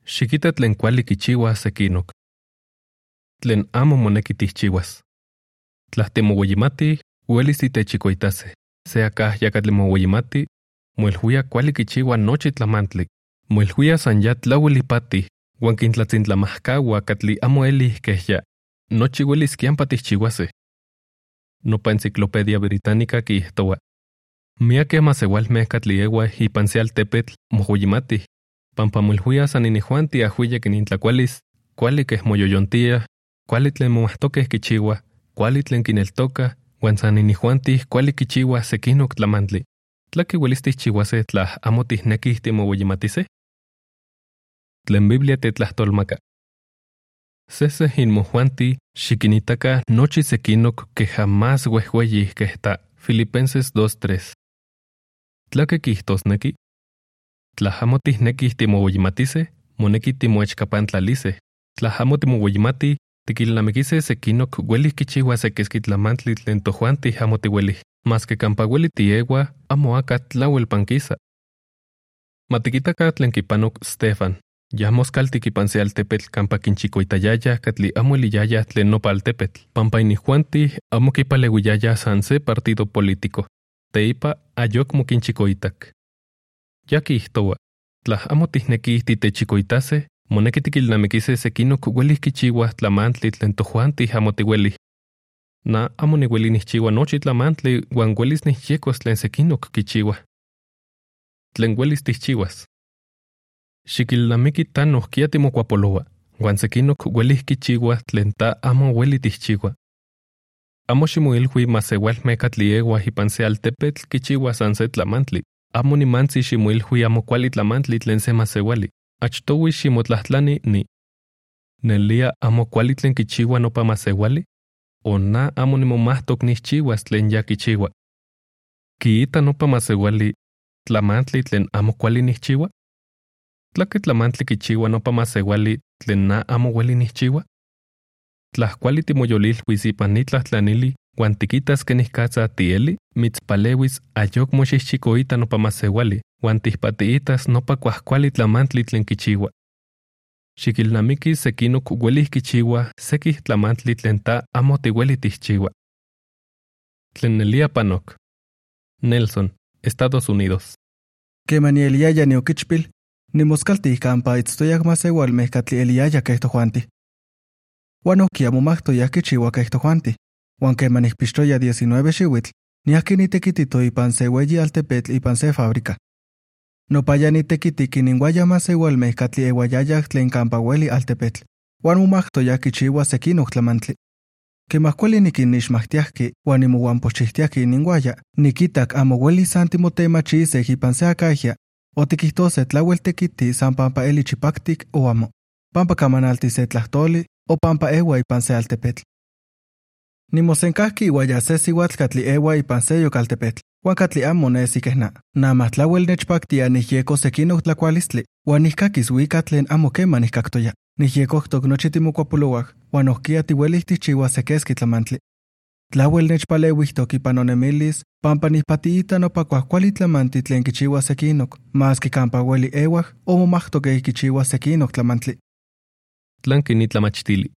Xiquita tlen kuali kichiuas sekinok. Tlen amo moneki tihchiuas. Tla timoueyimati, uelis titechikoitase. Sea kahya tlen moueyimati, moilhuia kuali kichiua nochi tlamantli. Moilhuia san ya tlauelipati, uan kintlatzintlamahkaua katli amo elih kehya. Nochi uelis kiampa tihchiuase. Nopa enciclopedia británica kihtoua. Miakeh maseualmeh katli ewah ipan se altepetl moueyimatih. Pampa moilhuia san inijuanti ahuiya kinintlakualis, kuali keh moyoyontiah, kuali tlen momahtokeh kichiuah, kuali tlen kineltokah, uan san inijuanti kuali kichiuah sekinok tlamantli. Tlaki uelis tihchiuase tla amo tihnekih timoueyimatiseh? Tlen Biblia tetlahtolmaka. Seseh inmojuanti xikinitaka nochi sekinok que jamás uehueyih kehta Filipenses 2:3. Tlaki kihtosneki? Tla amo tihnekih timoueyimatiseh, moneki timoechkapantlaliseh. Tla amo timoueyimati, tikilnamikiseh sekinok uelih kichiua sekeski tlamantli tlen tojuantih amo tiuelih, maske kampa ueli tieua amo aka tlauel pankisa. Matikitaka tlen kipanok Stefan. Ya moskaltik ipan se altepetl kampa kinchikoitayayah katli amo eliyayah tlen nopa altepetl, pampa inijuantih amo kipaleuiyayah san se partido político. Teipa ayokmo kinchikoitak. Ya kihtoua, tla amo tihnekih titechikoitase, moneki tikilnamikiseh sekinok uelih kichiuah tlamantli tlen tojuantih amo tiuelih. Na amo niueli nihchiua nochi tlamantli uan uelis nihyekos tlen sekinok kichiuah. Tlen uelis tihchiuas. Xikilnamiki ta nohkia timokuapoloa, uan sekinok uelih kichiuah tlen ta amo ueli tihchiua. Amo ximoilhui maseualmeh katli ewah ipan se altepetl kichiuah san se tlamantli. Amo nimantzi ximoilhui amo kuali tlamantli tlen se maseuali. Achtoui ximotlahtlani ni. Nelia amo kuali tlen kichiua nopa maseuali? O na amo nimomahtok nihchiuas tlen ya kichiua. Kiita nopa maseuali tlamantli tlen amo kuali nihchiua? Tlaki tlamantli kichiua nopa maseuali tlen na amo ueli nihchiua? Tlahkuali timoyolilhuis ipan nitlahtlanili uan tikitas kenihkatza tieli, mitzpalewis ayokmo xixchikoita nopa maseuali uan tihpatiitas nopa kuahkuali tlamantli tlen kichiua. Xikilnamiki sekinok uelih kichiua sekih tlamantli tlen ta amo tiueli tihchiua. Tlen nelia panok. Nelson, Estados Unidos. Kemani eliaya niokichpil, nimoskaltih kampa itztoyak maseualmeh katli eliaya keh tojuanti. Uan ohkia momahtoyak kichiua keh tojuanti. Uan kemani ihpixtoya 19 xiuitl, niahki nitekitito ipan se ueyi altepetl ipan se fábrica. Nopaya nitekitiki ninguaya maseualmeh katli ewayayah tlen kampa ueli altepetl. Uan momahtoyak kichiua sekinok tlamantli. Kemah kuali nikinnixmahtiahki uan nimouanpochihtiahki ninguaya, nikitak amo ueli san timotemachiseh ipan se akahya, o tikihtose tlauel tekiti san pampa eli chipaktik o amo, pampa kamanalti se tlahtoli o pampa ewa ipan se altepetl. Nimosenkahki iuaya se siuatl katli ewa ipan se yokaltepetl, uan katli amo nesi keh na. Namah tlauel nechpaktia nihyeko sekinok tlakualistli, uan nihkakis uika tlen amo kema nihkaktoya. Nihyekoktok nochi timokuapolouak, uan ohkia tiuelih tihchiua sekeski tlamantli. Tlauel nechpaleuihtok ipan nonemilis, pampa nihpatiita nopa kuahkuali tlamanti tlen kichiua sekinok, maski kampa ueli ewah o momahtokeh kichiua sekinok tlamantli. Tlanki nitlamachtili.